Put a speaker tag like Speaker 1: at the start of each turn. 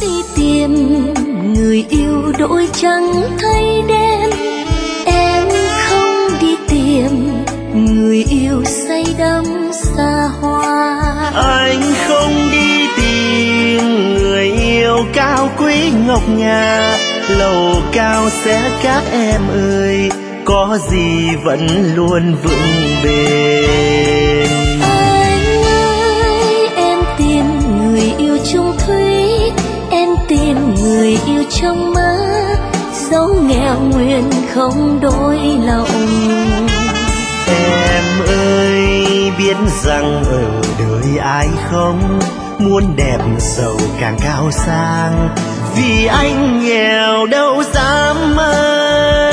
Speaker 1: đi tìm người yêu đổi trắng thay đen, em không đi tìm người yêu say đắm xa hoa.
Speaker 2: Anh không đi tìm người yêu cao quý ngọc ngà, lầu cao sẽ các em ơi, có gì vẫn luôn vững bền.
Speaker 1: Anh ơi, em tìm người yêu chung thủy, em tìm người yêu trong mơ, dẫu nghèo nguyện không đổi lòng.
Speaker 2: Em ơi, biết rằng ở đời ai không muốn đẹp giàu càng cao sang, vì anh nghèo đâu dám mơ.